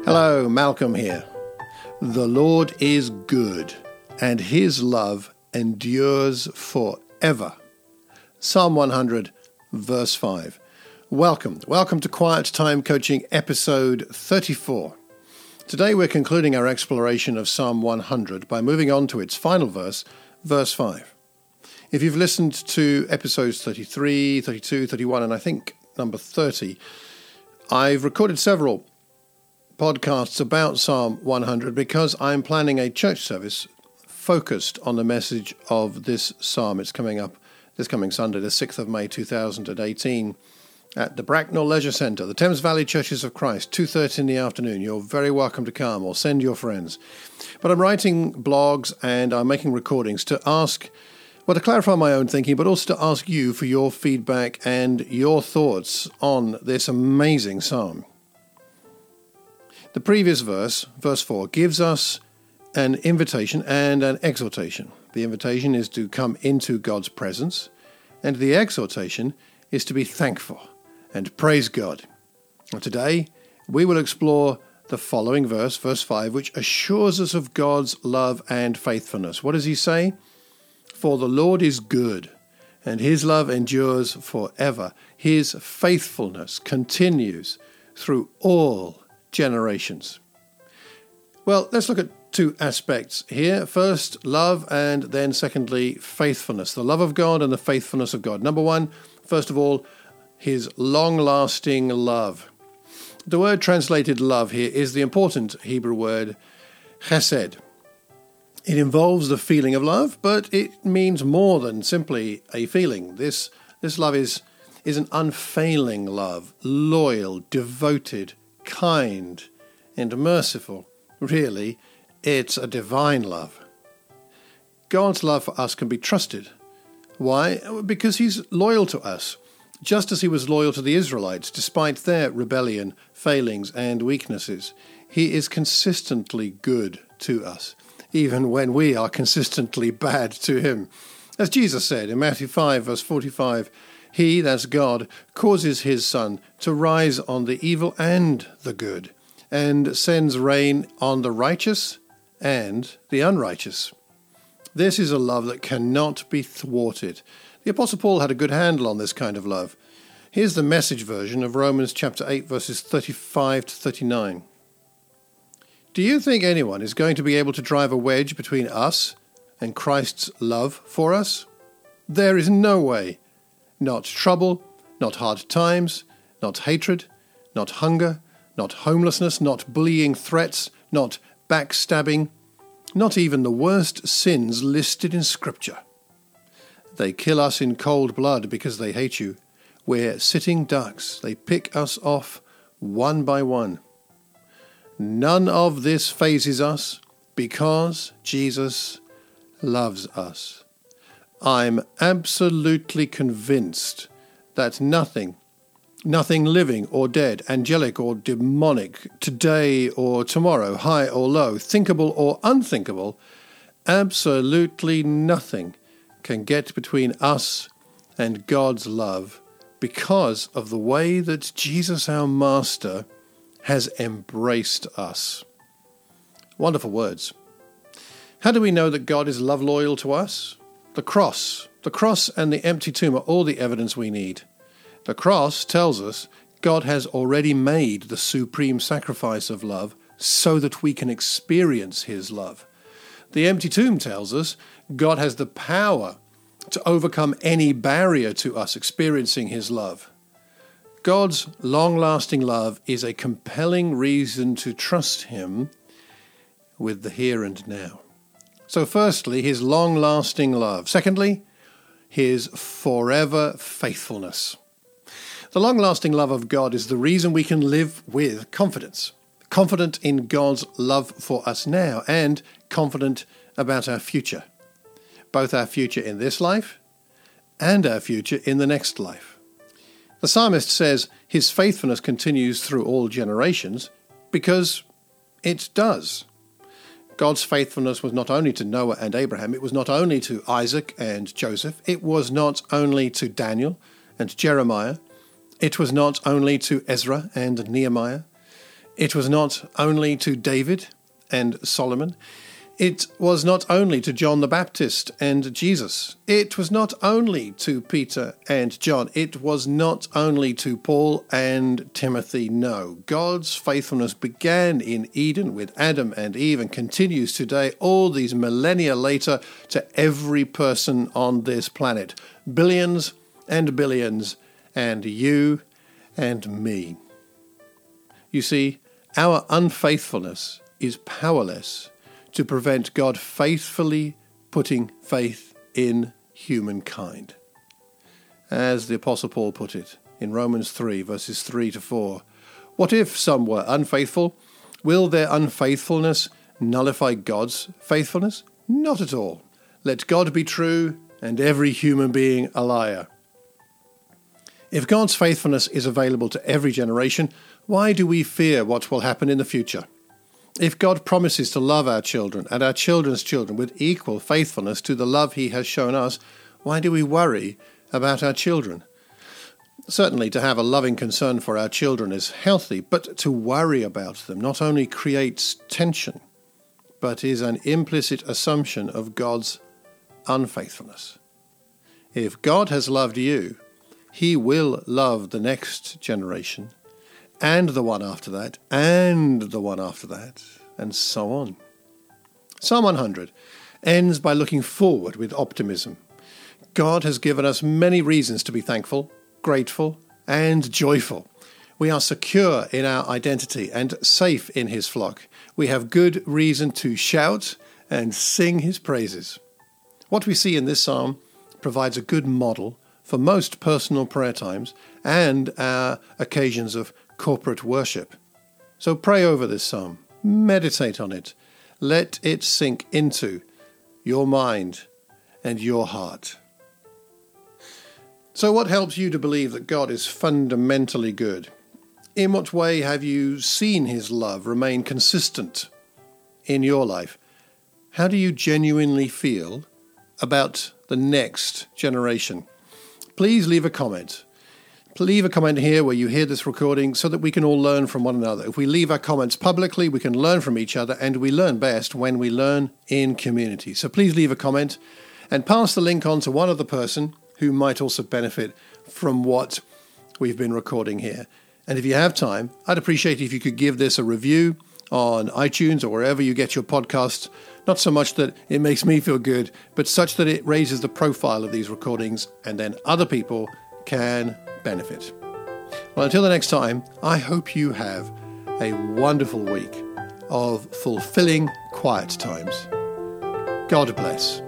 Hello, Malcolm here. The Lord is good, and his love endures forever. Psalm 100, verse 5. Welcome to Quiet Time Coaching, episode 34. Today we're concluding our exploration of Psalm 100 by moving on to its final verse, verse 5. If you've listened to episodes 33, 32, 31, and I think number 30, I've recorded several podcasts about Psalm 100 because I'm planning a church service focused on the message of this psalm. It's coming up this coming Sunday, the 6th of May 2018, at the Bracknell Leisure Centre, the Thames Valley Churches of Christ, 2:30 in the afternoon. You're very welcome to come or send your friends. But I'm writing blogs and I'm making recordings to clarify my own thinking, but also to ask you for your feedback and your thoughts on this amazing psalm. The previous verse, verse 4, gives us an invitation and an exhortation. The invitation is to come into God's presence, and the exhortation is to be thankful and praise God. And today, we will explore the following verse, verse 5, which assures us of God's love and faithfulness. What does he say? For the Lord is good, and his love endures forever. His faithfulness continues through all generations. Well, let's look at two aspects here. First, love, and then secondly, faithfulness. The love of God and the faithfulness of God. Number one, first of all, his long-lasting love. The word translated love here is the important Hebrew word chesed. It involves the feeling of love, but it means more than simply a feeling. This love is an unfailing love, loyal, devoted, kind, and merciful. Really, it's a divine love. God's love for us can be trusted. Why? Because he's loyal to us, just as he was loyal to the Israelites, despite their rebellion, failings, and weaknesses. He is consistently good to us, even when we are consistently bad to him. As Jesus said in Matthew 5, verse 45, he, that's God, causes his sun to rise on the evil and the good, and sends rain on the righteous and the unrighteous. This is a love that cannot be thwarted. The Apostle Paul had a good handle on this kind of love. Here's the Message version of Romans chapter 8, verses 35 to 39. Do you think anyone is going to be able to drive a wedge between us and Christ's love for us? There is no way. Not trouble, not hard times, not hatred, not hunger, not homelessness, not bullying threats, not backstabbing, not even the worst sins listed in Scripture. They kill us in cold blood because they hate you. We're sitting ducks. They pick us off one by one. None of this phases us because Jesus loves us. I'm absolutely convinced that nothing living or dead, angelic or demonic, today or tomorrow, high or low, thinkable or unthinkable, absolutely nothing can get between us and God's love because of the way that Jesus, our Master, has embraced us. Wonderful words. How do we know that God is love loyal to us? The cross and the empty tomb are all the evidence we need. The cross tells us God has already made the supreme sacrifice of love so that we can experience his love. The empty tomb tells us God has the power to overcome any barrier to us experiencing his love. God's long-lasting love is a compelling reason to trust him with the here and now. So firstly, his long-lasting love. Secondly, his forever faithfulness. The long-lasting love of God is the reason we can live with confidence. Confident in God's love for us now and confident about our future. Both our future in this life and our future in the next life. The psalmist says his faithfulness continues through all generations because it does. God's faithfulness was not only to Noah and Abraham, it was not only to Isaac and Joseph, it was not only to Daniel and Jeremiah, it was not only to Ezra and Nehemiah, It was not only to David and Solomon. It was not only to John the Baptist and Jesus. It was not only to Peter and John. It was not only to Paul and Timothy. No, God's faithfulness began in Eden with Adam and Eve and continues today, all these millennia later, to every person on this planet. Billions and billions, and you and me. You see, our unfaithfulness is powerless to prevent God faithfully putting faith in humankind. As the Apostle Paul put it in Romans 3, verses 3 to 4, what if some were unfaithful? Will their unfaithfulness nullify God's faithfulness? Not at all. Let God be true and every human being a liar. If God's faithfulness is available to every generation, why do we fear what will happen in the future? If God promises to love our children and our children's children with equal faithfulness to the love he has shown us, why do we worry about our children? Certainly to have a loving concern for our children is healthy, but to worry about them not only creates tension, but is an implicit assumption of God's unfaithfulness. If God has loved you, he will love the next generation, and the one after that, and the one after that, and so on. Psalm 100 ends by looking forward with optimism. God has given us many reasons to be thankful, grateful, and joyful. We are secure in our identity and safe in his flock. We have good reason to shout and sing his praises. What we see in this psalm provides a good model for most personal prayer times and our occasions of corporate worship. So pray over this psalm, meditate on it, let it sink into your mind and your heart. So what helps you to believe that God is fundamentally good? In what way have you seen his love remain consistent in your life? How do you genuinely feel about the next generation? Please leave a comment. Leave a comment here where you hear this recording so that we can all learn from one another. If we leave our comments publicly, we can learn from each other, and we learn best when we learn in community. So please leave a comment and pass the link on to one other person who might also benefit from what we've been recording here. And if you have time, I'd appreciate if you could give this a review on iTunes or wherever you get your podcasts. Not so much that it makes me feel good, but such that it raises the profile of these recordings, and then other people can benefit. Well, until the next time, I hope you have a wonderful week of fulfilling quiet times. God bless.